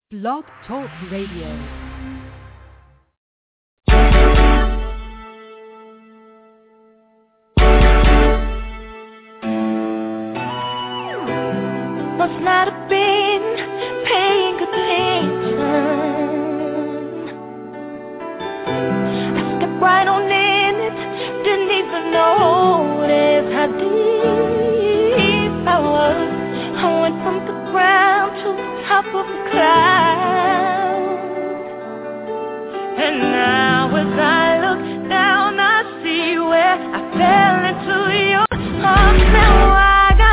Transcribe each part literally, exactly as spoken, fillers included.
Blog Talk Radio. Must not have been paying attention. I stepped right on in it, didn't even notice how deep I was. I went from the ground to the top of the cloud. And now as I look down, I see where I fell into your arms. Now I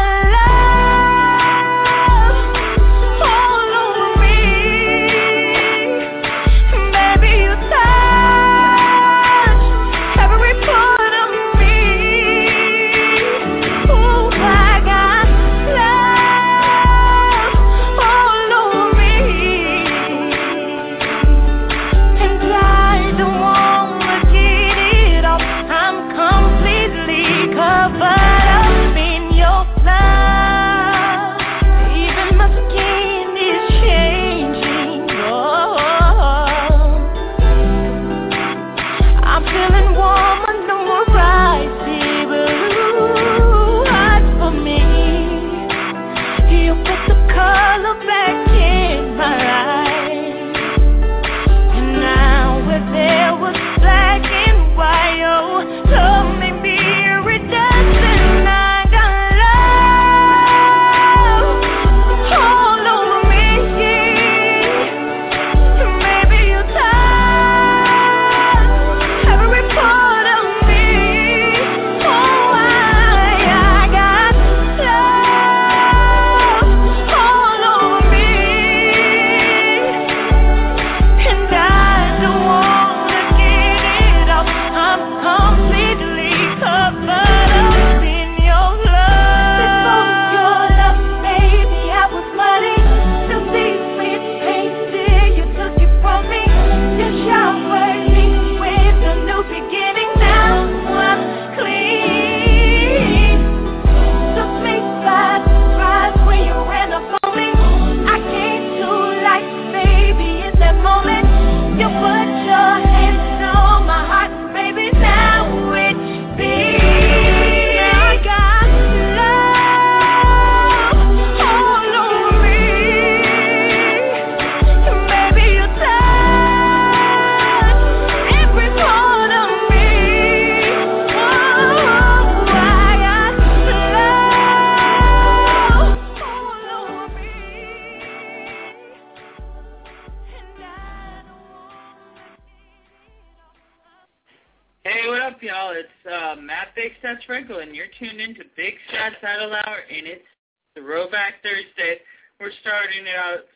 Sprinkle, and you're tuned into Big Shot Saddle Hour, and it's Throwback Thursday. We're starting it out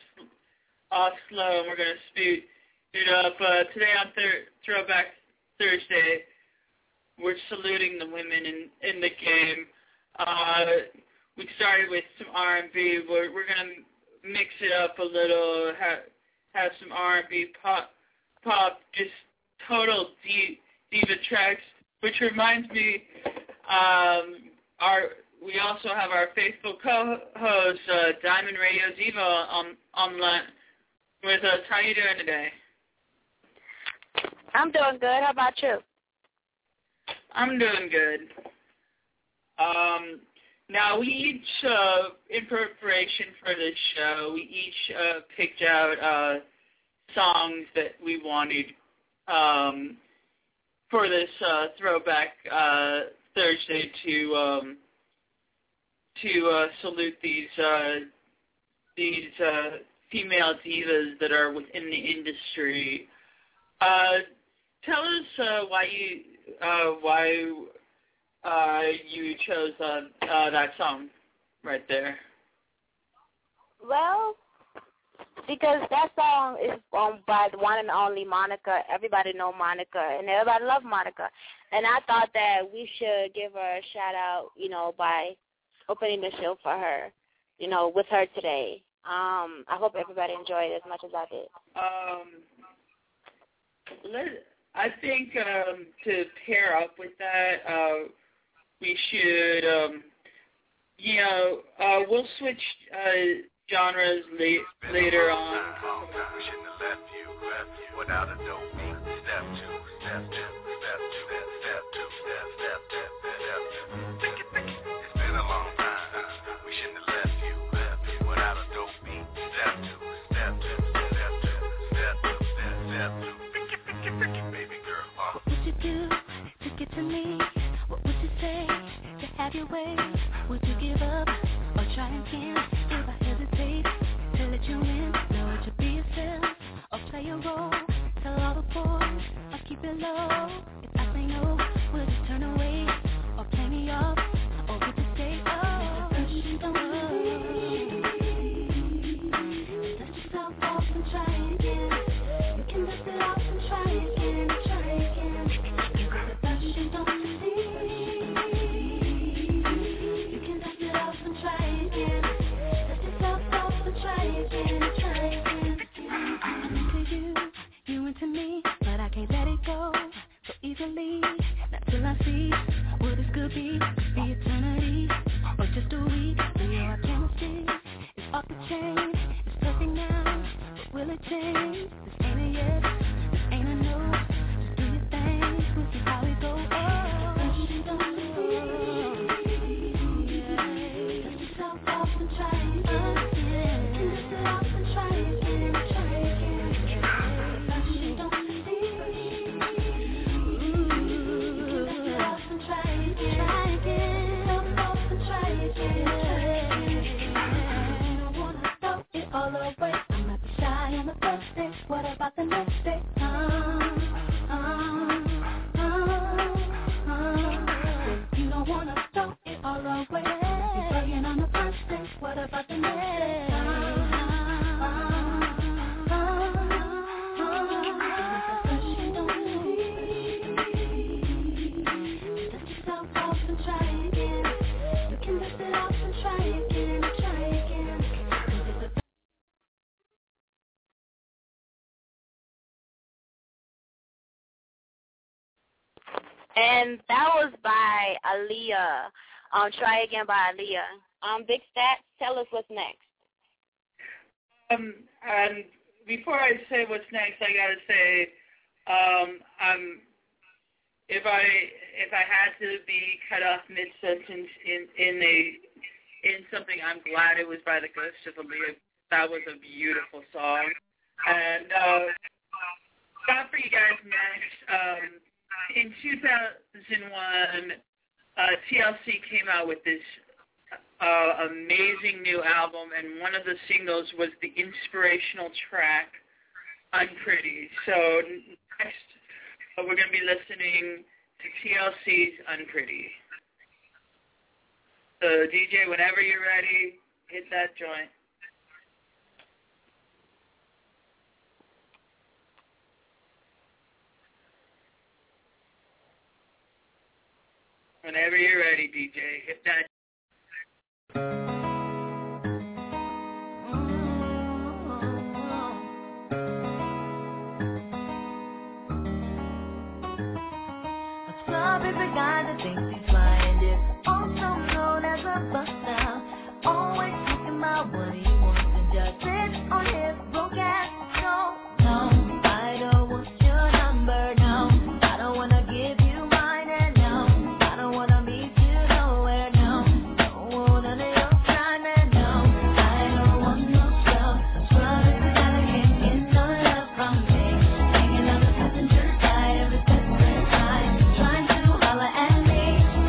off slow, and we're going to speed it up. Uh, today on thir- Throwback Thursday, we're saluting the women in, in the game. Uh, we started with some R and B. We're, we're going to mix it up a little, have, have some R and B, pop, pop, just total deep, diva tracks, which reminds me, Um, our we also have our faithful co-host uh, Diamond Radio Diva on online with us. How you doing today? I'm doing good. How about you? I'm doing good. Um, now we each, uh, in preparation for this show, we each uh, picked out uh, songs that we wanted um, for this uh, throwback. Uh, Thursday to um, to uh, salute these uh, these uh, female divas that are within the industry. Uh, tell us uh, why you uh, why uh, you chose uh, uh, that song right there. Well, because that song is um, by the one and only Monica. Everybody know Monica, and everybody love Monica. And I thought that we should give her a shout-out, you know, by opening the show for her, you know, with her today. Um, I hope everybody enjoyed it as much as I did. Um, let, I think um, to pair up with that, uh, we should, um, you know, uh, we'll switch uh, genres late, later on. We shouldn't have left you, left you without a dope beat. Step two, step two, step two, step two, step, step, step, step two. Think it, think it. It's been a long time. We shouldn't have left you, left you without a dope beat. Step two, step two, step two, step two, step, step two. Think it, think it, think it, baby girl. Uh. What would you do to get to me? What would you say to have your way? Would you give up or try again? If I hesitate to let you in, know to be yourself or play a role. Tell all the boys or keep it low. If I say no, will you turn away or play me off or would you stay? Oh, you don't believe. Dust yourself off and try again. You can dust it off and try again, try again. Because you don't believe. You can dust it off and try again. Dust yourself off and try again, try again. I'm into you, you into me, but I can't let it go so easily. Not till I see what this could be, could be eternity or just a week. So your chemistry is off the chain. It's perfect now, but will it change? This ain't a yes, this ain't a no. Just do your thing, we'll see how it goes. Oh, you don't believe. Dust yourself off and try again. Dust it off and try again, try again. You don't believe. Dust it off and try again, try again. Dust it off and try again, try again. You don't wanna throw it all away. I might be shy on the first day. What about the next day? Uh, uh, uh, uh. You don't wanna throw it all away. You're playing on the first day. What about the next day? Uh, uh, uh, uh. You don't believe. Dust yourself off and try again. You can dust it off and try again, try again. 'Cause it's a And that was by Aaliyah. Um, Try Again by Aaliyah. Um, Big Stats, tell us what's next. Um, and before I say what's next, I gotta say, um, um, if I if I had to be cut off mid sentence in in a in something, I'm glad it was by the Ghost of Aaliyah. That was a beautiful song, and uh, got for you guys next. Um, in two thousand one, uh, T L C came out with this uh, amazing new album, and one of the singles was the inspirational track, Unpretty. So next, uh, we're going to be listening to T L C's Unpretty. So D J, whenever you're ready, hit that joint. Whenever you're ready, D J, hit that. A club is a guy that thinks he's flying this, also known as a buster. Always talking about what he wants and just sits on his broke ass. No, no, I don't want your number, no. I don't wanna give you mine, and no, I don't wanna meet you nowhere, no. Don't want none of your time, and no, I don't want no scrub. A scrub is a guy that can't get no love from me. Hanging on the passenger side every step of the time, trying to holler at me.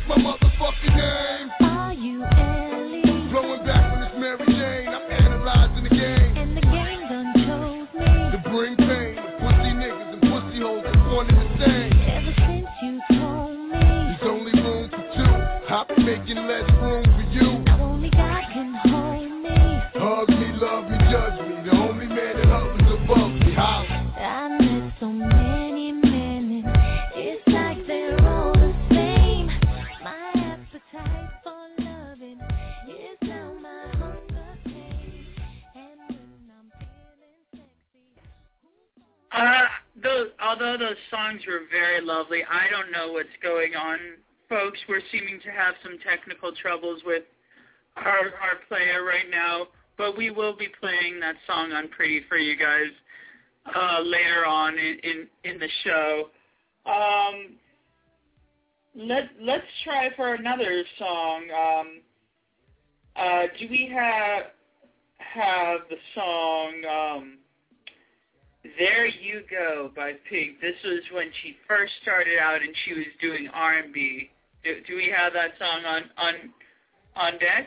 my motherfucking name. Are you Ellie? Blowing back when it's Mary Jane. I'm analyzing the game. And the game done chose me. To bring pain to pussy niggas and pussy hoes that wanted the same. Ever since you told me there's only room for two, I've been making less room for you. Now only God can hold me. Hug me, love me, judge me. The only man that hovers above me. Holla. I met so many men, it's like they're all the same. My appetite for loving is now my hunger pain. And when I'm feeling sexy, Uh, those, although those songs were very lovely, I don't know what's going on, folks. We're seeming to have some technical troubles with our our player right now, but we will be playing that song on Pretty for you guys uh, later on in, in, in the show. Um, let, let's try for another song. Um, uh, do we have, have the song... Um, There You Go by Pink. This was when she first started out and she was doing R and B. Do, do we have that song on, on on deck?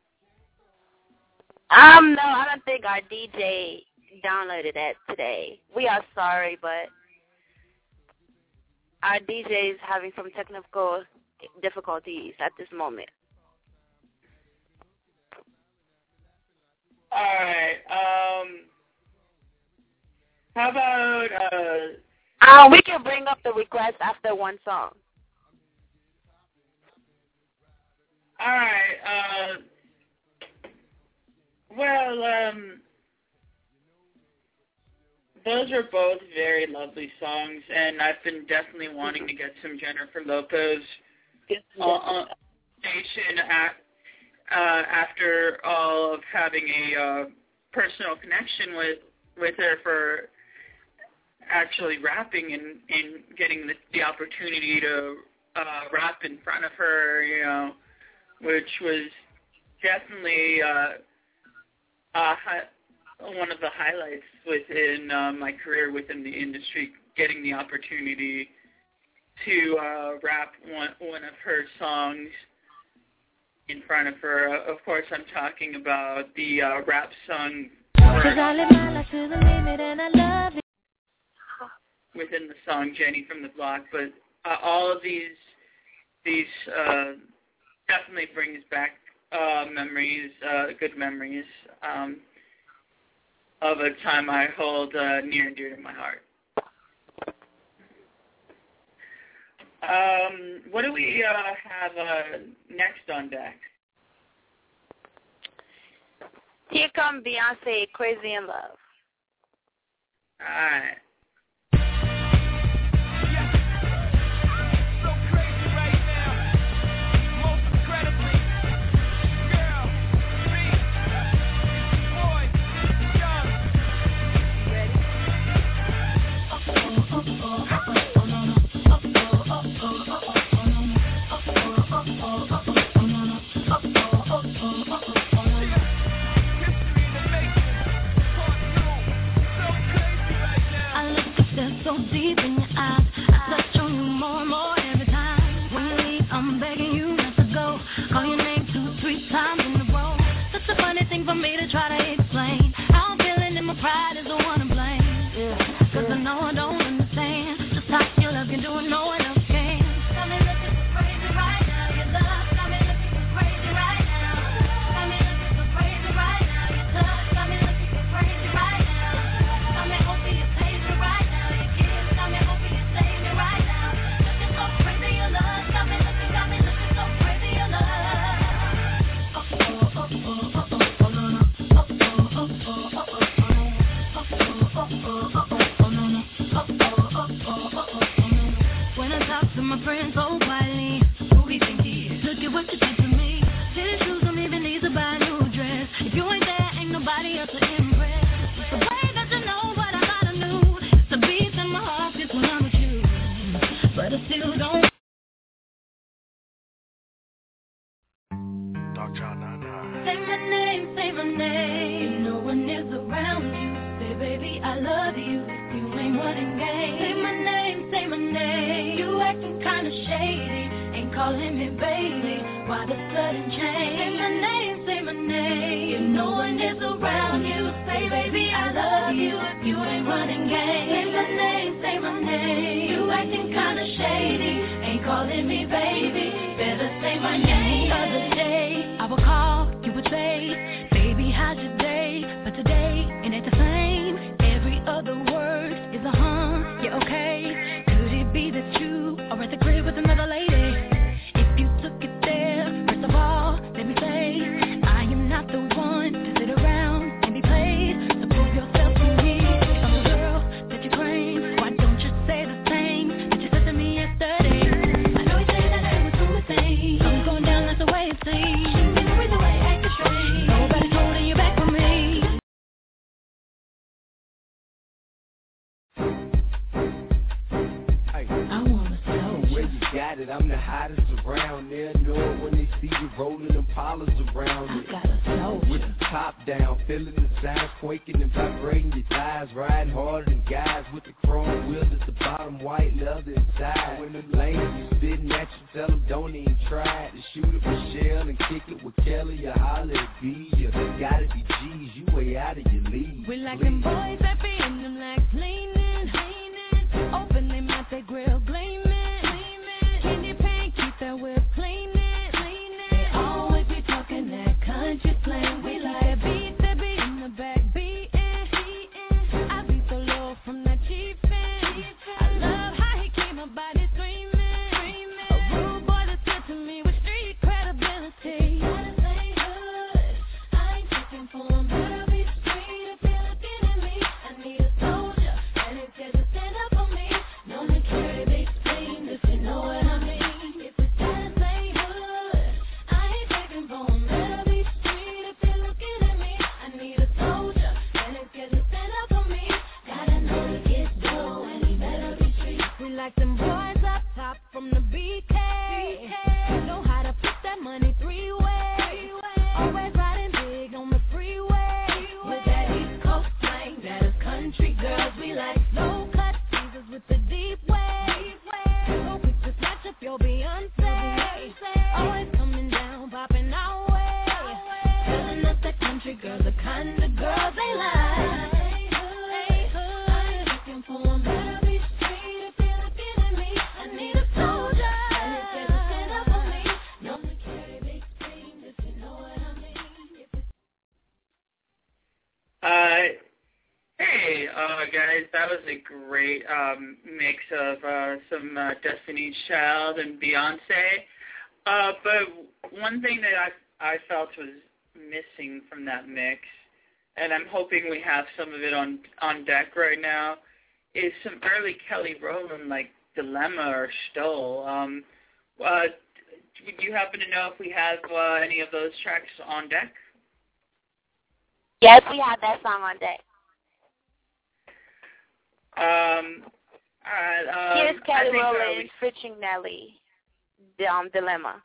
Um, no, I don't think our D J downloaded that today. We are sorry, but our D J is having some technical difficulties at this moment. All right. Um, how about... Uh, um, we can bring up the request after one song. all right. Uh, well, um, those are both very lovely songs, and I've been definitely wanting to get some Jennifer Lopez uh, on station at, uh, after all of having a uh, personal connection with, with her for actually rapping and, and getting the, the opportunity to uh, rap in front of her, you know, which was definitely uh, uh, hi- one of the highlights within uh, my career within the industry, getting the opportunity to uh, rap one, one of her songs in front of her. Uh, of course, I'm talking about the uh, rap song within the song Jenny from the Block, but uh, all of these these uh, definitely brings back uh, memories, uh, good memories um, of a time I hold uh, near and dear to my heart. Um, what do we uh, have uh, next on deck? Here comes Beyonce, Crazy in Love. All right. so deep in your eyes. I touch on you more and more every time. When you leave, I'm begging you not to go. Call your name two, three times in a row. Such a funny thing for me to try to explain. How I'm feeling and my pride is the one to blame. Yeah, cause I know I don't understand just how your love can do it, no one else can. Got me looking so crazy right now. Your love got me looking so crazy right now. Got me looking so crazy right now. Your touch got me looking so crazy right now. Got me hoping you save me right now. Your kiss got me hoping you save me right now. Looking so crazy, your love got me looking, got me looking so crazy, your love. Oh, oh, oh, oh, oh, oh, oh, no, no. Oh, oh, oh, oh, oh, oh, oh, no. Oh, oh, oh, oh, oh, oh, no, no. Oh, oh, oh, oh, oh, oh, no. When I talk to my friends so quietly, who he think he is? Look at what you did to me. Tennis shoes don't even need to buy a new dress. If you ain't there, ain't nobody else to impress. It's the way that you know what I gotta do. It's the beat in my heart just when I'm with you. But I still don't. Doctor Nana. Say my name, say my name. No one is around you. Say, baby, I love you. You ain't running game. Say my name, say my name. You acting kinda shady. Ain't calling me baby. Why the sudden change? Say my name, say my name. If no one is around you, say baby I love you. If you ain't running game, say my name, say my name. You acting kinda shady, ain't calling me baby. Better say my name. The other day I would call, you would say, baby how's your day? But today it ain't the same. Every other word is a huh, yeah okay. Could it be that you are at the crib with another lady? If you took it there, first of all, let me say, I am not the one to sit around and be played. So prove yourself to me. I'm the girl that you claim. Why don't you say the same that you said to me yesterday? I know you say that I was doing the same. I'm going down, that's the way it seems. There is a way acting strange. Nobody's holding you back from me. Got it, I'm the hottest around. They'll know it when they see you rolling them polars around it. I got a soul with the top down, feeling the sounds quaking and vibrating your thighs, riding harder than guys with the chrome wheels at the bottom, white leather inside. When the lanes you spitting at you, tell them don't even try to shoot it with Shell and kick it with Kelly or holler at B. You gotta be G's, you way out of your league. We like them boys that be in them legs leaning, leaning, open them out their grill gleaming. Candy paint, keep that whip cleaning, cleaning. They always be talking that country slang. We like that beat, that beat in the back beating, beating. I be so low from that chiefin'. I love how he keep my body screaming, screaming. A rude boy that's good to me with street credibility. Gotta say hood, I ain't checking for him, but I'll be straight if you're looking at me. I need a soldier, and it's just to stand up for me. No one carry big spleen if you know what I mean. Like them boys up top from the B K, know how to put that money three way. Always riding big on the freeway. With that East Coast slang, that is country girls. We like slow cut teasers with the deep way. So quick to snatch up your Beyonce. Always coming down, popping our way. Telling us that country girls the kind of girls they like. Hey, hood, looking for one better be straight. Uh, hey, uh, guys, that was a great um, mix of uh, some uh, Destiny's Child and Beyonce. Uh, but one thing that I I felt was missing from that mix, and I'm hoping we have some of it on on deck right now, is some early Kelly Rowland like Dilemma or Stole. Um, uh, would you happen to know if we have uh, any of those tracks on deck? Yes, we have that song on deck. Um, all right. Um, Here's Kelly uh, Rowland we... featuring Nelly, um, Dilemma.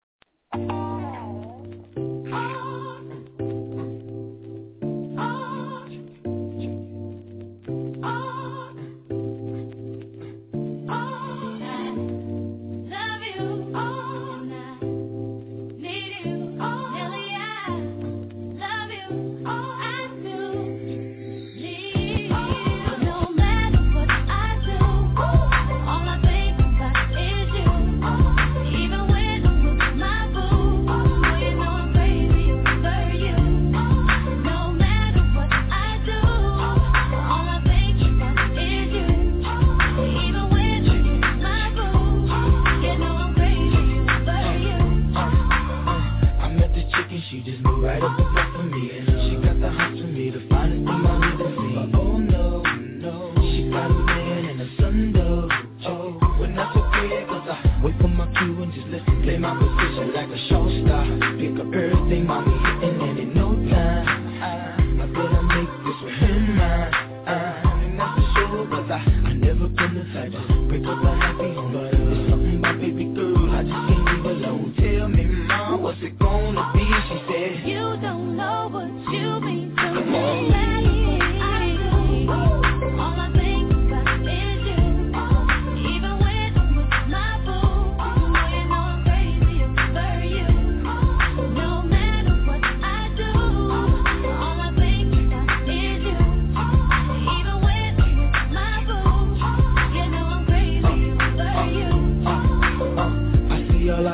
She just moved right up the block for me. She got the hots for me, the finest thing I need to see. But oh no, no, she got a man and a son though. Oh, when that's okay, cause I wait for my cue and just let me play my position like a show star. Pick up everything, mommy hitting, and in no time I, I better make this with him mine. I, and that's for sure, cause I, I never been the type to break up a happy home. But there's something about baby girl, I just can't leave alone. Tell me, mom, what's it gonna be? She said, you don't know what you mean to come me. on. I do. All I think about is you. Even when I'm with my boo, you know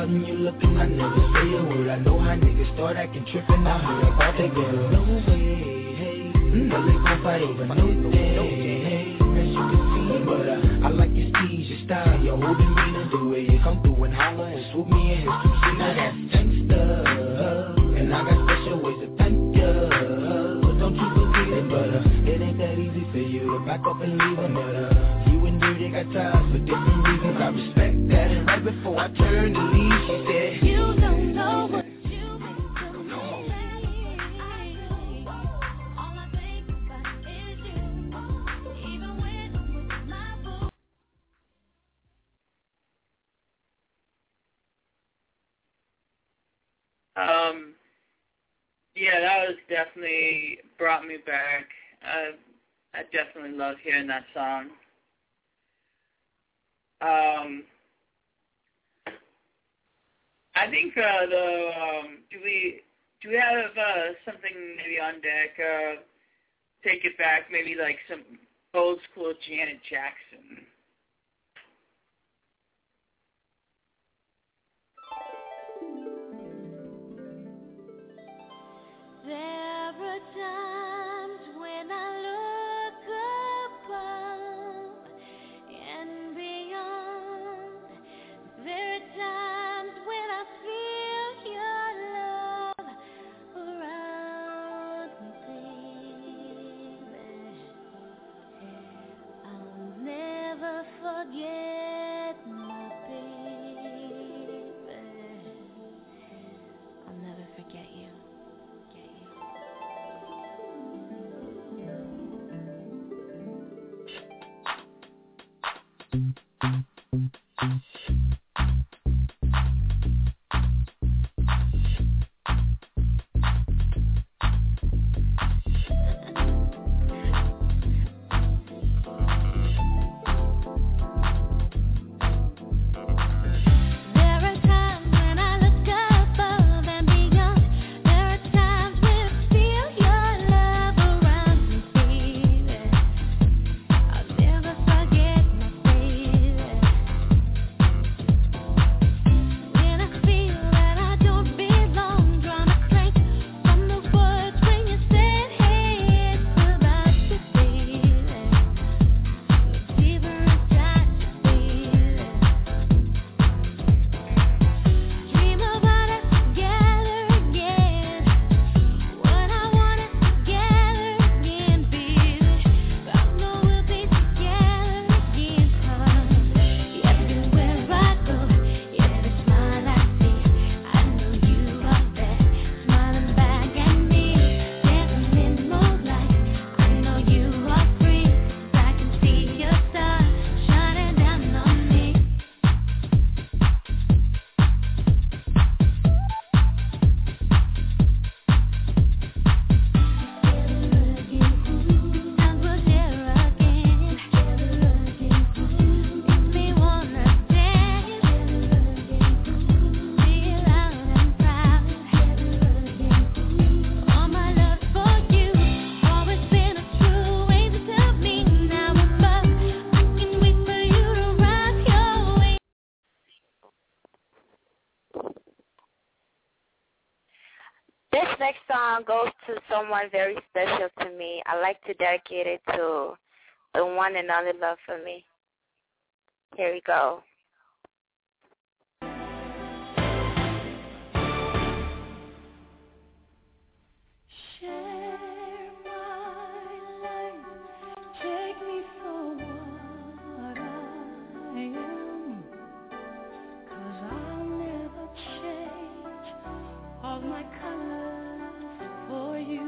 out and you looking, I never say a word. I know how niggas start acting trippin'. I heard about that girl. No way, hey. No, they gon' fight over no day, hey. As you can see, but uh, I like your steez, your style, your holding me to the way you come through and holler and swoop me in his two-seat. Now that's gangsta, and I got special ways to thank ya. Don't you forget it, but uh, it ain't that easy for you to back up and leave him, but uh, you and Dirty got ties for different reasons. I respect that, and right before I turned to leave, she said, you don't know what. Um, yeah, that was definitely brought me back. I, I definitely love hearing that song. Um, I think uh, the um, do we do we have uh, something maybe on deck? Uh, take it back, maybe like some old school Janet Jackson. There are times when I look above and beyond. There are times when I feel your love around me, baby. I'll never forget my baby. I'll never forget you. Goes to someone very special to me. I like to dedicate it to the one and only love for me. Here we go. Share my life, take me for what I am, 'cause I'll never change all my colors for you.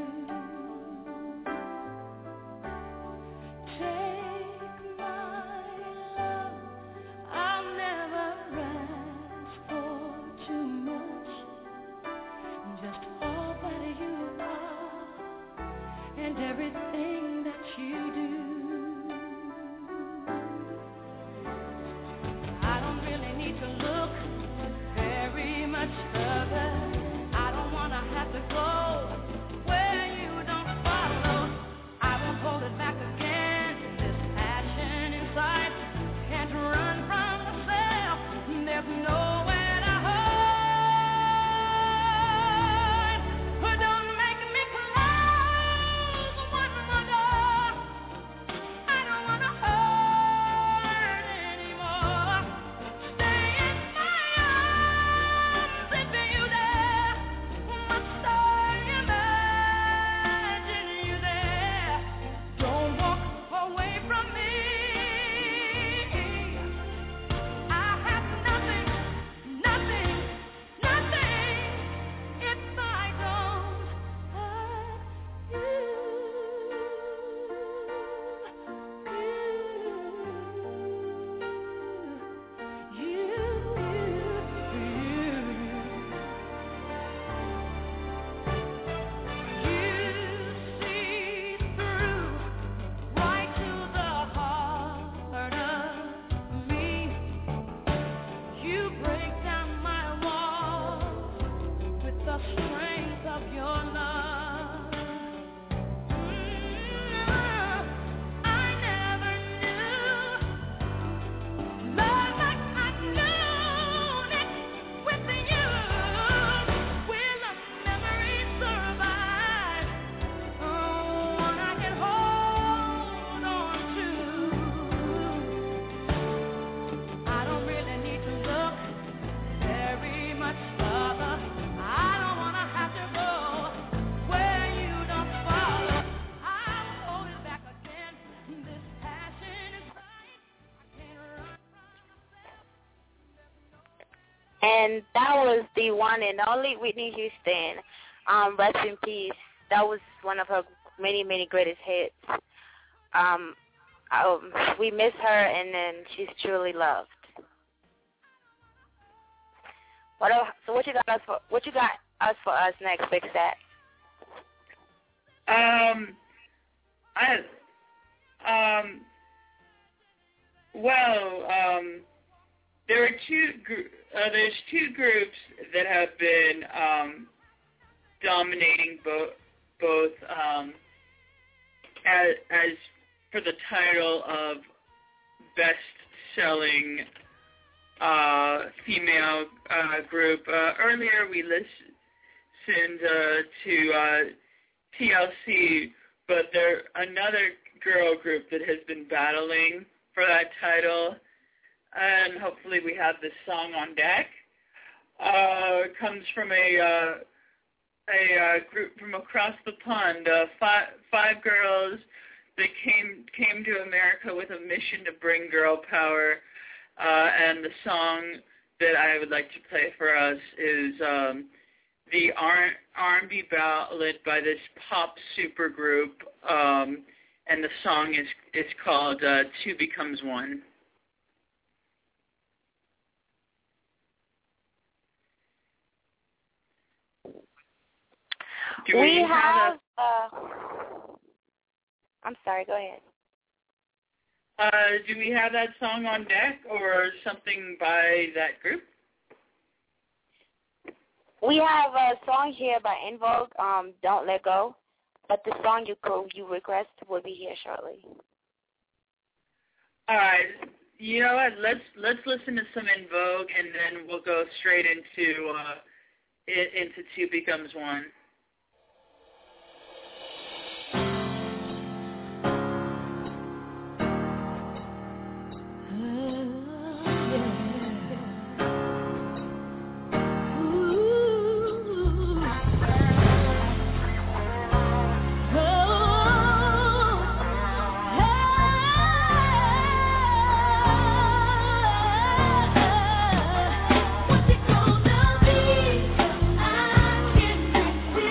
Take my love, I'll and that was the one and only Whitney Houston. Um, rest in peace. That was one of her many, many greatest hits. Um, um, we miss her, and then she's truly loved. What? So what you got us for? What you got us for us next, Big Sat? Um, I, um, well, um, there are two. Uh, there's two groups that have been um, dominating both both um, as, as for the title of best-selling uh, female uh, group. Uh, earlier, we listened uh, to uh, T L C, but there another girl group that has been battling for that title, and hopefully we have this song on deck. Uh, it comes from a uh, a uh, group from across the pond, uh, five five girls that came came to America with a mission to bring girl power, uh, and the song that I would like to play for us is um, the R and B ballad by this pop supergroup, um, and the song is is called uh, Two Becomes One. Do we, we have, have a, uh, I'm sorry, go ahead. uh, do we have that song on deck or something by that group? We have a song here by En Vogue, um, Don't Let Go, but the song you co- you request will be here shortly. All right. You know what? Let's let's listen to some En Vogue, and then we'll go straight into uh, it, into Two Becomes One. I can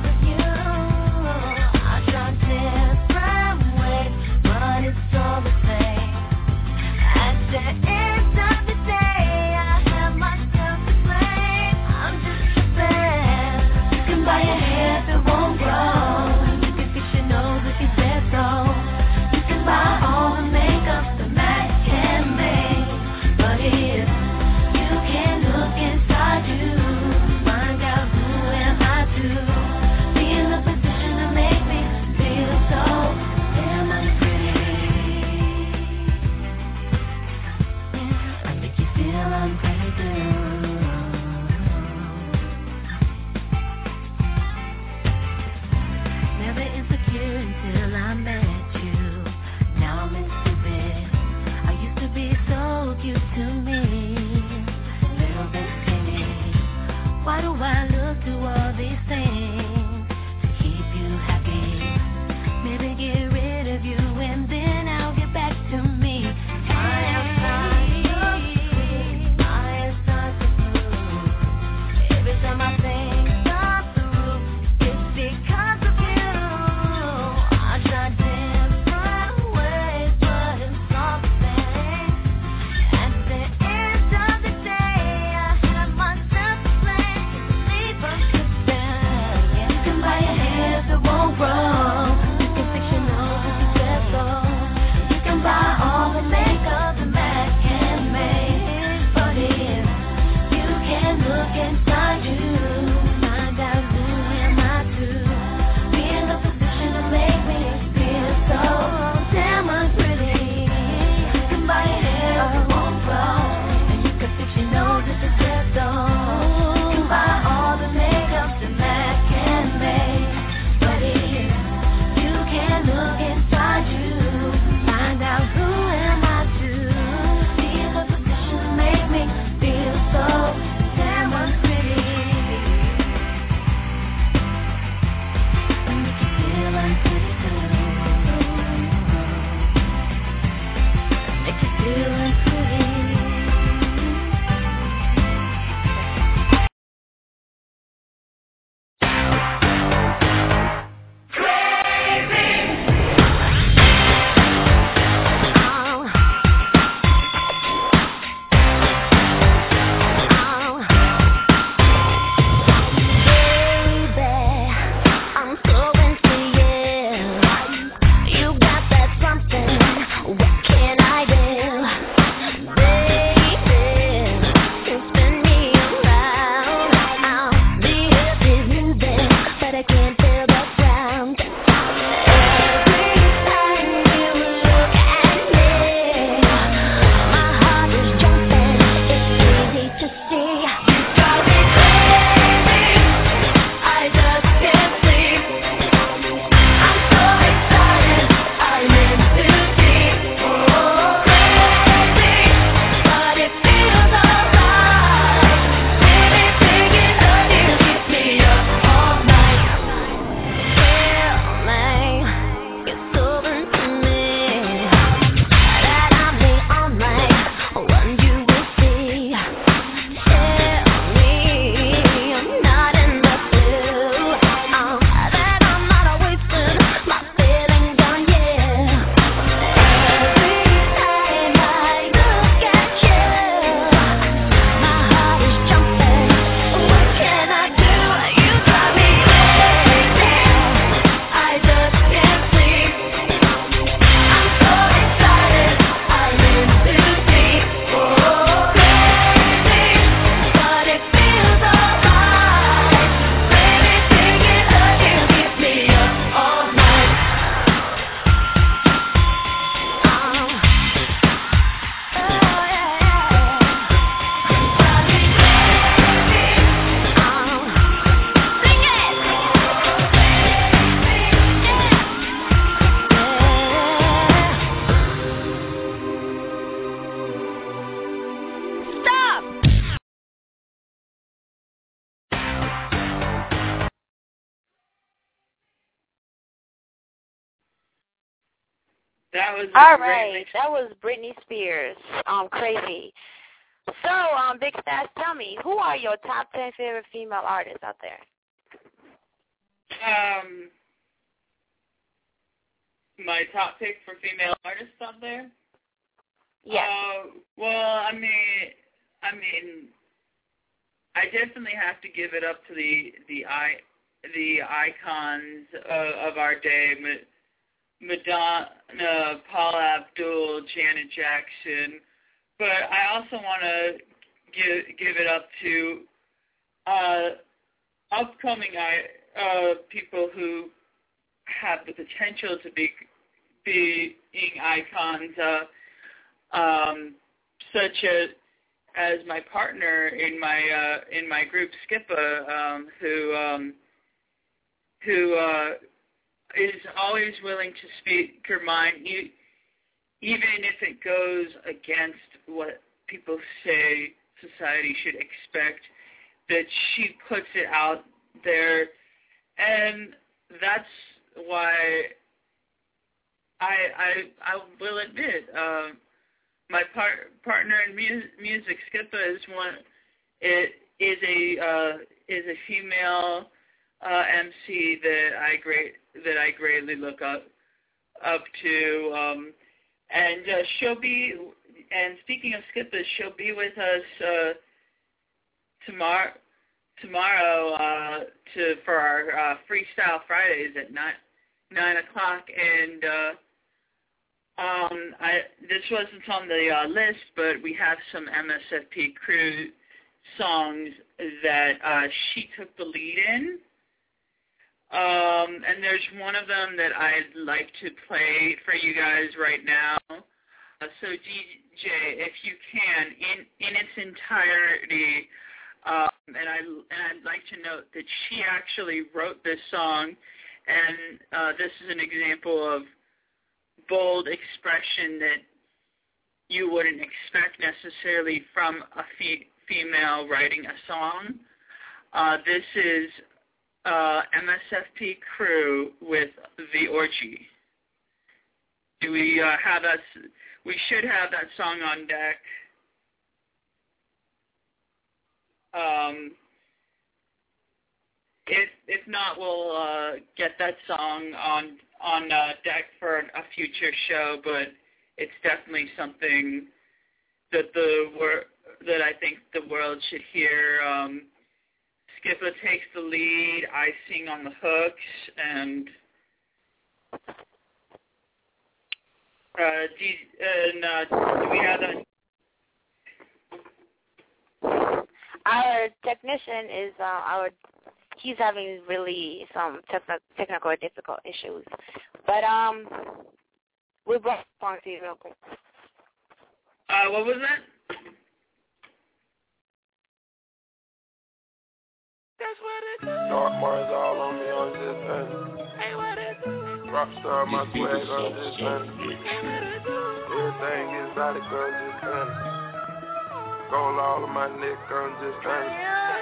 That was all right. That was Britney Spears. Um, Crazy. So, um, Big Stats, tell me, who are your top ten favorite female artists out there? my top pick for female artists out there? Yeah. Uh, well, I mean, I mean, I definitely have to give it up to the the i the icons of, of our day, Madonna, Paula Abdul, Janet Jackson. But I also want to give give it up to uh, upcoming uh, people who have the potential to be being icons, uh, um, such as as my partner in my uh, in my group, Skippa, um, who um, who uh, is always willing to speak her mind, e- even if it goes against what people say society should expect. That she puts it out there, and that's why I I I will admit. Uh, My par- partner in mu- music, Skippa, is one. It is a uh, is a female uh, M C that I great that I greatly look up up to, um, and uh, she'll be. And speaking of Skippa, she'll be with us uh, tomorrow tomorrow uh, to for our uh, Freestyle Fridays at nine nine o'clock, and. Uh, Um, I, this wasn't on the uh, list, but we have some M S F P crew songs that uh, she took the lead in. Um, and there's one of them that I'd like to play for you guys right now. Uh, so D J, if you can, in, in its entirety, um, and, I, and I'd like to note that she actually wrote this song, and uh, this is an example of bold expression that you wouldn't expect necessarily from a fe- female writing a song. Uh, this is uh, M S F P Crew with The Orgy. Do we uh, have that? We should have that song on deck. Um, if if not, we'll uh, get that song on. on uh, deck for a future show, but it's definitely something that the wor- that I think the world should hear. Um, Skippa takes the lead, I sing on the hooks, and uh, D- and uh, do we have that? Our technician is uh, our. He's having really some techn- technical or difficult issues. But um, we brought the song to you real quick. Uh, what was that? That's what it is. Dark Mars all on me on this end. Hey, what it do? Rockstar, my swag on this end. Hey, what it do? Everything exotic on this end. Gold all on my neck on this end.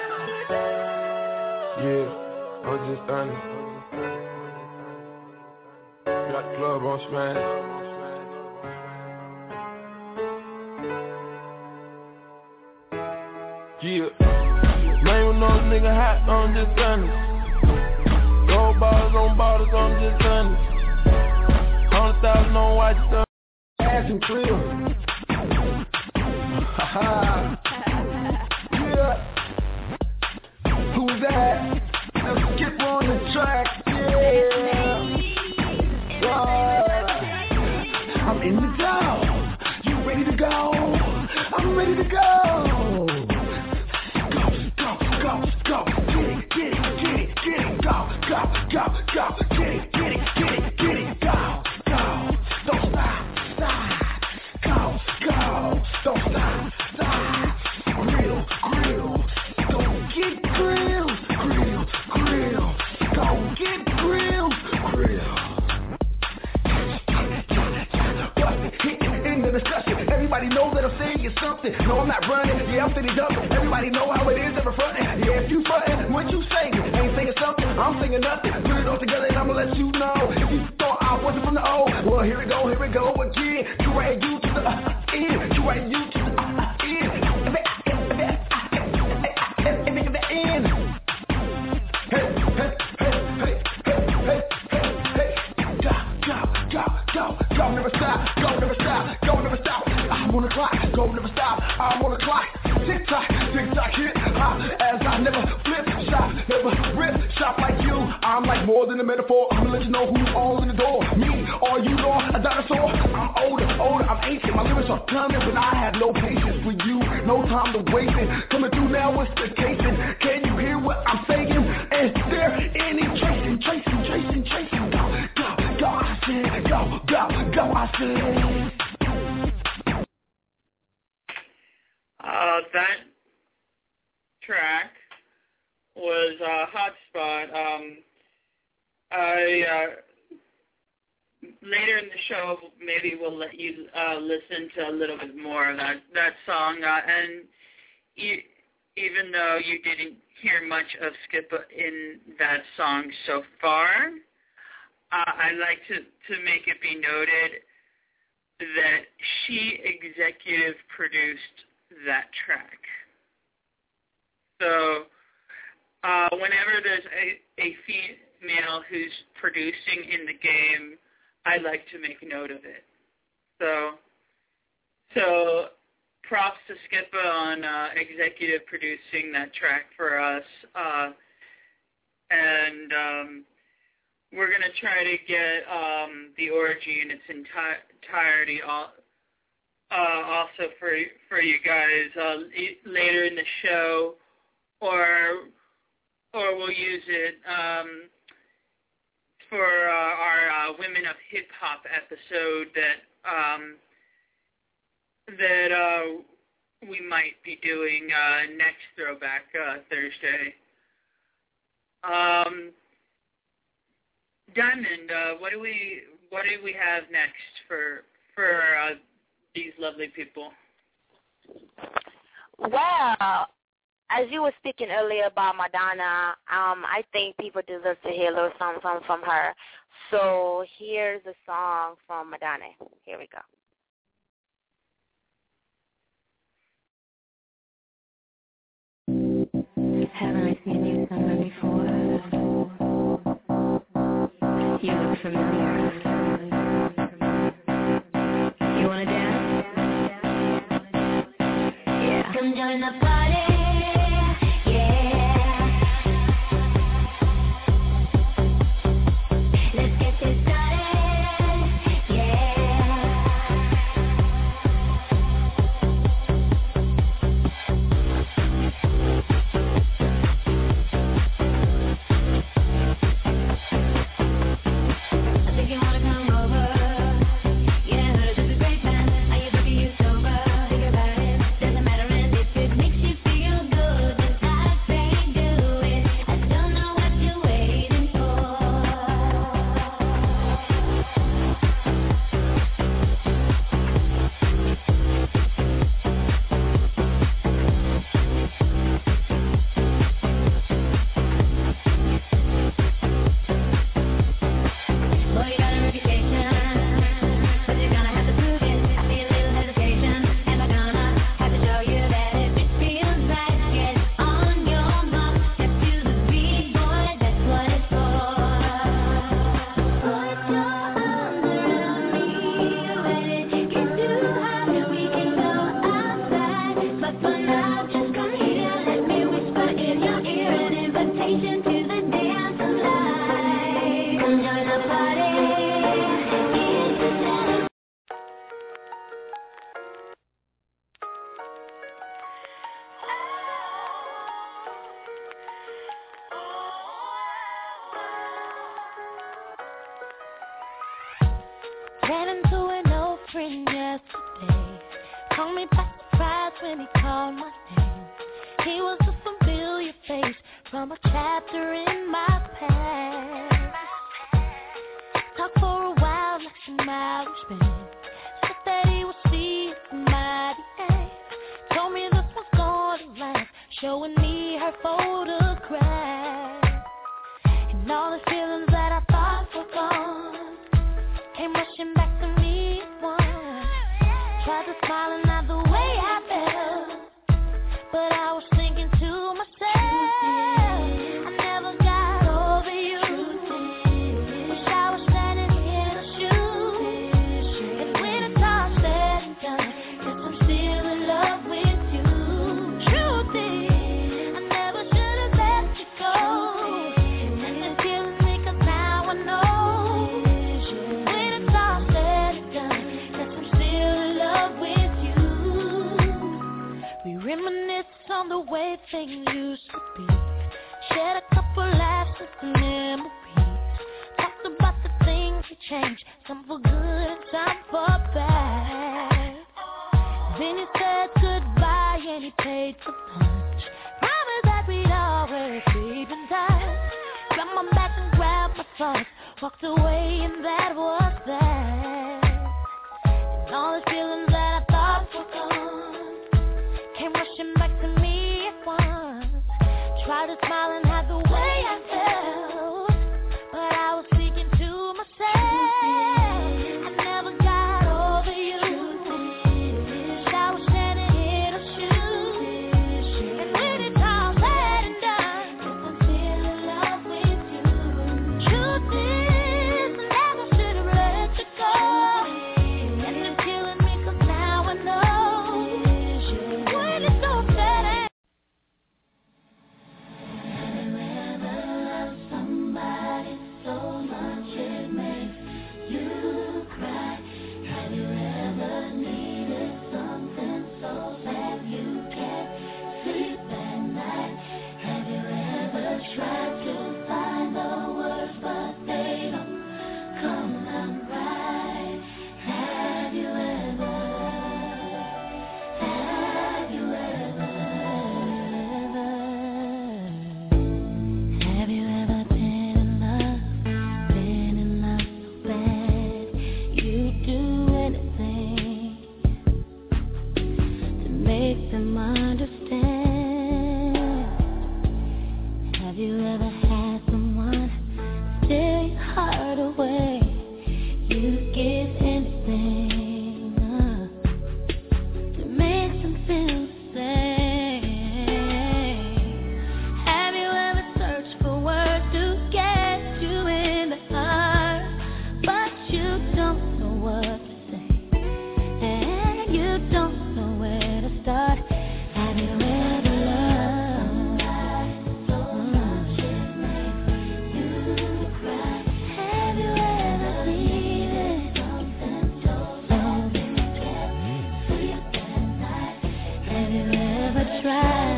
Yeah, I'm just done. Got the club on smash. Yeah, man, you know a nigga hot on this gun. Gold bottles on bottles on this gun. Hundred thousand on white stuff. Ass and krill. Haha. Yeah. Who's that? Let's get on the track, yeah. Uh, I'm in the zone. You ready to go? I'm ready to go. Go, go, go, go. Get it, get it, get it, get it. Go, go, go, go. Get it, get it, get it, get it. Go, go. Don't stop, stop. Go, go. Don't stop, stop. Grill, grill. Don't get grilled, grill, grill. Go get grilled, grill. In the discussion, everybody knows that I'm saying something. No, I'm not running. Yeah, I'm sitting up. Everybody know how it is ever frontin'. Yeah, if you frontin', what you saying? Ain't saying something. I'm saying nothing. Put it all together and I'ma let you know. If you thought I wasn't from the O, well here we go, here we go again. You right, you to the uh, end. You right, you to the uh, end. Hey, hey, hey, hey, hey, hey, hey, hey, go, go, go. on the clock, go never stop, I'm on the clock. Tick tock, tick tock, hit hop, as I never flip, shot, never rip, shot like you. I'm like more than a metaphor, I'm gonna let you know who's all in the door. Me, or you know, a dinosaur. I'm older, older, I'm ancient, my lyrics are coming, but I have no patience for you, no time to waste it. Coming through now, what's the case? Can you hear what I'm saying? Is there any tracing, tracing, tracing, tracing? Go, go, go, I said, go, go, go, I said. Uh, that track was uh, Hotspot. Um, I uh, later in the show, maybe we'll let you uh, listen to a little bit more of that that song. Uh, and e- even though you didn't hear much of Skippa in that song so far, uh, I like to to make it be noted that she executive produced that track. So uh, whenever there's a, a female who's producing in the game, I like to make note of it. So so props to Skippa on uh, executive producing that track for us. Uh, and um, we're going to try to get um, the orgy in its enti- entirety all, Uh, also for for you guys uh, later in the show, or or we'll use it um, for uh, our uh, Women of Hip Hop episode that um, that uh, we might be doing uh, next Throwback uh, Thursday. Um, Diamond, uh, what do we what do we have next for for uh, these lovely people? Well, as you were speaking earlier about Madonna, um, I think people deserve to hear a little something from, from her. So here's a song from Madonna. Here we go. Haven't I seen you somewhere before? You look familiar. You wanna dance? Yeah. Come join the party. Ran into an old friend yesterday. Told me by surprise when he called my name. He was a familiar face from a chapter in my past. Talked for a while like some hours spent. Said that he would see somebody else. Told me this was going to last, showing me her photograph. And all the feelings that I thought were gone came rushing back to me at once. Tried to smile and not the way I felt, but I was thinking to myself, I never got over you. Wish I was standing in her shoes. And when it's all said and done, guess I'm change, some for good and some for bad. Then he said goodbye and he paid for lunch. Promised that we'd always keep in touch. Grabbed my back and grabbed my thoughts, walked away and that was that. And all the feelings that I thought were gone came rushing back to me at once. Tried to smile and hide the way I felt, but I was speaking to myself. I never got over you. Wish I was standing in her shoes. And when it's all said and done, I'm still in love with you. Truth is, I never should have let you go. And it's killing me 'cause now I know when it's so sad and somebody so much it makes you cry. Have you ever needed something so bad you can't sleep at night? Have you ever tried to find the words but they don't come out right? Have you ever, have you ever, have you ever been in love, been in love so bad you'd do anything to make them understand? Have you ever had someone steal your heart away? You'd give anything uh, to make them feel the same. Have you ever searched for words to get you in the heart, but you don't know what to say, and you don't know where to start? Have you ever loved so much it makes you cry? Have you ever needed something so bad you can't sleep at night? Have you ever tried?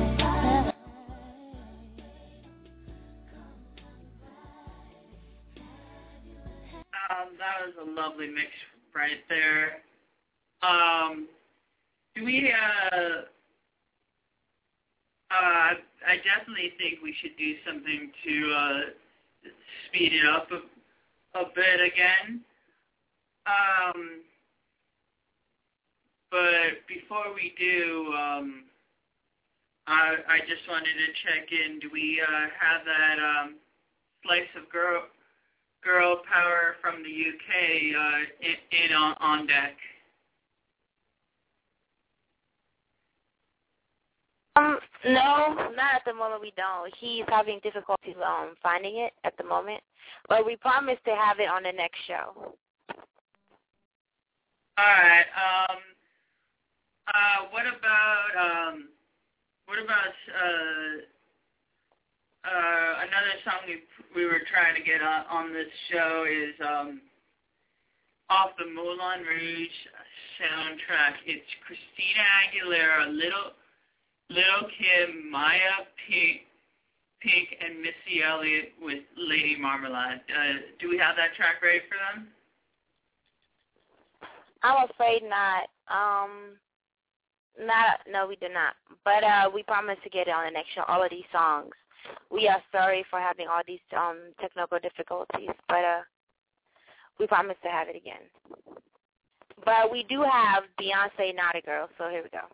Um, that was a lovely mix right there. Um, do we, uh, uh, I definitely think we should do something to, uh, speed it up a, a bit again. Um, but before we do, um, I, I just wanted to check in. Do we, uh, have that, um, slice of girl, girl power from the U K, uh, in, in on, on deck? Um, no, not at the moment we don't. He's having difficulties um finding it at the moment, but we promise to have it on the next show. All right. Um. Uh. What about um. What about uh. Uh. Another song we we were trying to get on on this show is um. Off the Moulin Rouge soundtrack. It's Christina Aguilera, Little. Little Kim, Maya Pink, Pink, and Missy Elliott with Lady Marmalade. Uh, do we have that track ready for them? I'm afraid not. Um, not no, we do not. But uh, we promise to get it on the next show. All of these songs. We are sorry for having all these um technical difficulties, but uh, we promise to have it again. But we do have Beyonce, Not a Girl. So here we go.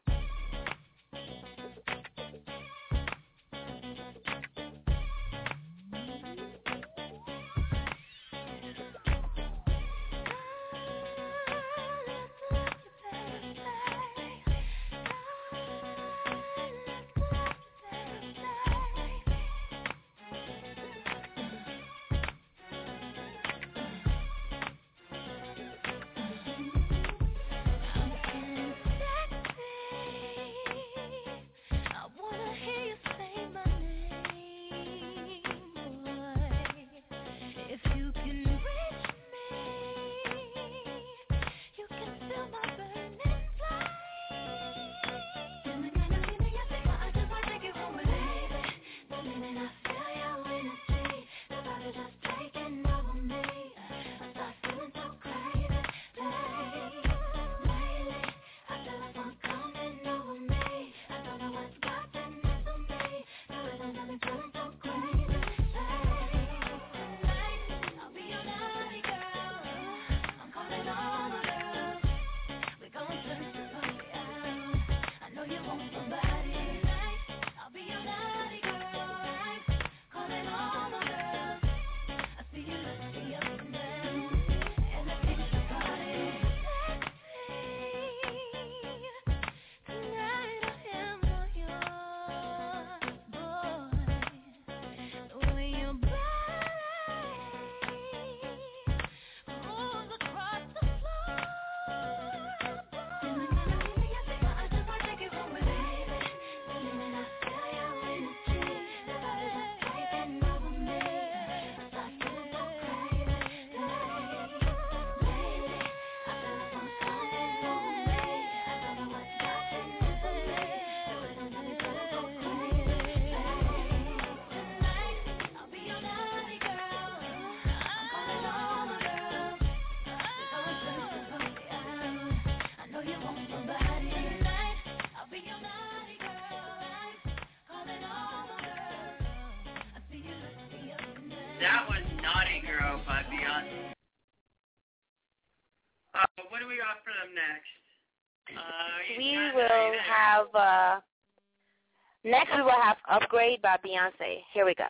That was Naughty Girl by Beyonce. Uh, what do we got for them next? Uh, we will have, uh, next we will have Upgrade by Beyonce. Here we go.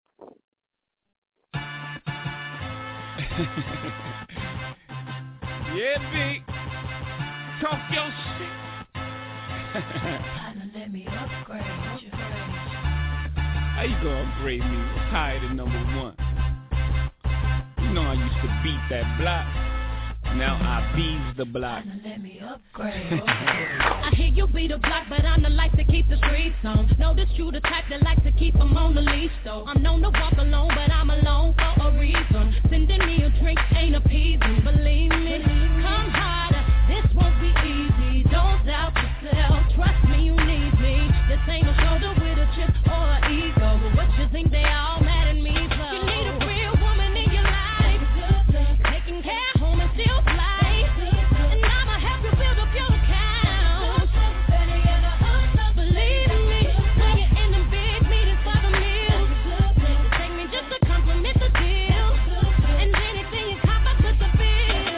Yeah, B. Talk your shit. Partner, let me upgrade you. How you gonna upgrade me? I'm tired of number one. You know I used to beat that block. Now I bees the block. Partner, let me upgrade. I hear you beat the block, but I'm the life to keep the streets on. Notice you the type that likes to keep them on the leash, though. I'm known to walk alone, but I'm alone for a reason. Sending me a drink ain't appeasing, believe me. Come harder, this won't be easy. Don't doubt yourself, trust me, you need me. This ain't a shoulder with a chip or an ego. But what you think they all mad at me for? You need a real woman in your life, taking care home and still fly. And I'ma help you build up your account. Believe in me, when you're in them big meetings for the meals. Take me just to compliment the deal. And anything you cop, I put the bill.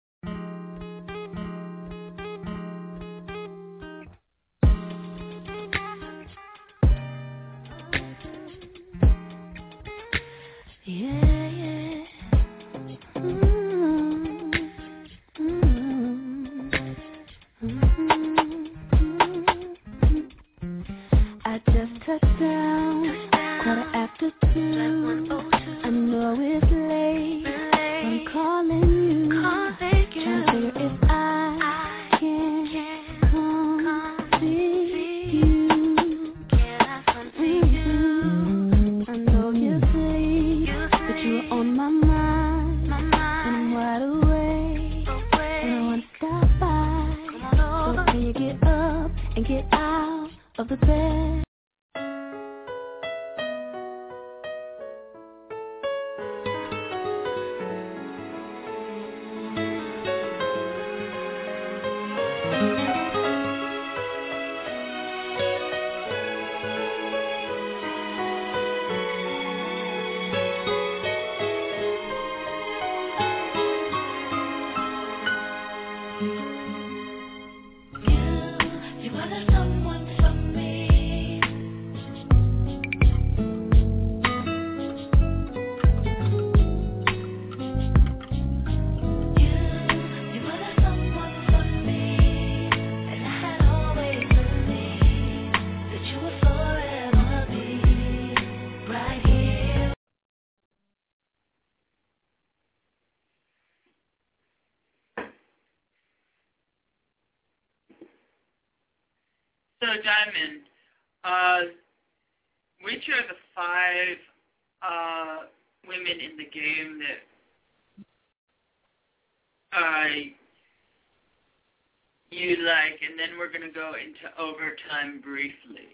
Yeah, yeah. Mm, mm, mm. I just touched down, quarter after two. I know it's late, but I'm calling you, trying to figure if I can come see you. Mhm. I know you say that you are on my mind, and I'm wide awake, and I want to stop by. So can you get up and get out of the bed? You wanted someone from me. You, you wanted someone from me. And I had always believed that you would forever be right here. So, Diamond, uh, which are the five uh, women in the game that uh, you like? And then we're going to go into overtime briefly.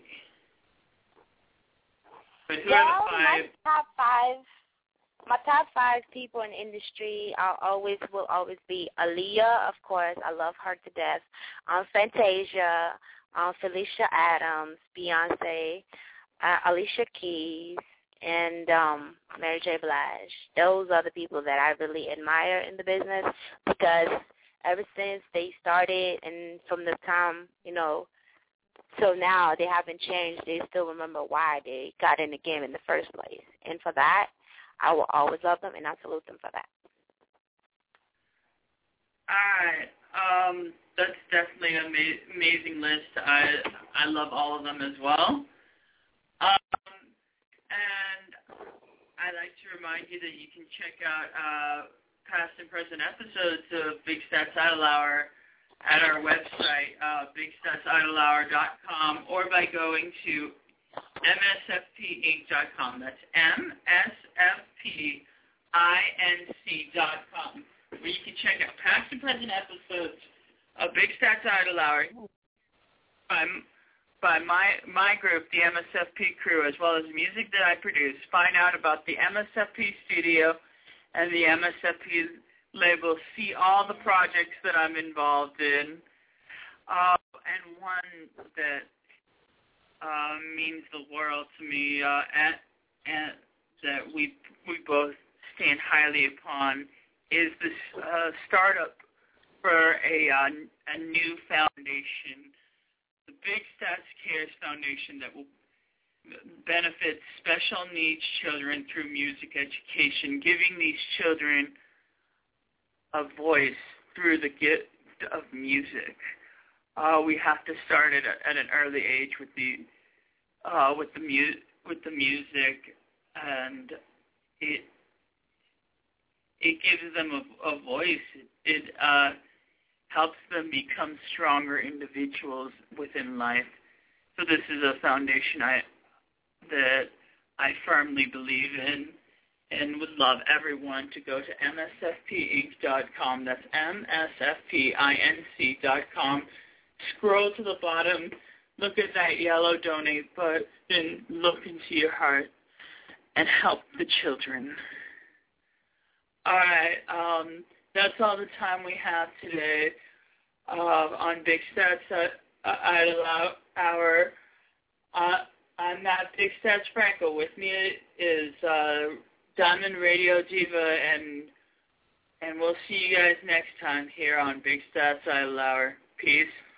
But who Well, are the my five? top five, my top five people in the industry are always will always be Aaliyah, of course. I love her to death. Um, Fantasia, um, Felicia Adams, Beyonce, uh, Alicia Keys, and um, Mary J. Blige. Those are the people that I really admire in the business because ever since they started and from the time, you know, till now, they haven't changed. They still remember why they got in the game in the first place. And for that, I will always love them, and I salute them for that. All right. Um, that's definitely an ama- amazing list. I I love all of them as well. Um, and I'd like to remind you that you can check out uh, past and present episodes of Big Stats Idol Hour at our website, uh, big stats idol hour dot com, or by going to M S F P inc dot com. That's M S F P I N C dot com, where you can check out past and present episodes of Big Stats Idol Hour by, by my my group, the M S F P crew, as well as music that I produce. Find out about the M S F P studio and the M S F P label. See all the projects that I'm involved in. Uh, and one that uh, means the world to me, uh, and, and that we we both stand highly upon is this uh, startup for a uh, a new foundation, the Big Stats Cares Foundation, that will benefit special needs children through music education, giving these children a voice through the gift of music. Uh, we have to start at, a, at an early age with the uh, with the mu- with the music, and it it gives them a, a voice. It, it uh, helps them become stronger individuals within life. So this is a foundation I that I firmly believe in, and would love everyone to go to M S F P inc dot com. That's M S F P Inc dot com. Scroll to the bottom, look at that yellow donate button, look into your heart, and help the children. All right, um, that's all the time we have today uh, on Big Stats uh, Idol Hour. Uh, I'm not Big Stats Franco. With me is uh, Diamond Radio Diva, and and we'll see you guys next time here on Big Stats Idol Hour. Peace.